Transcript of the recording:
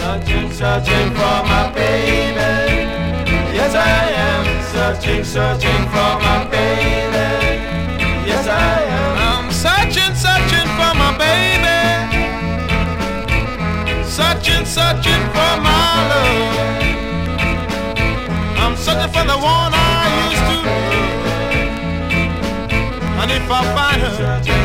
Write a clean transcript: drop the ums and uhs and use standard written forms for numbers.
Searching, searching for my baby. Yes, I am. Searching, searching for my baby. Yes, I am. I'm searching, searching for my baby. Searching, searching for my love. I'm searching for the one I used to love. And if I find her,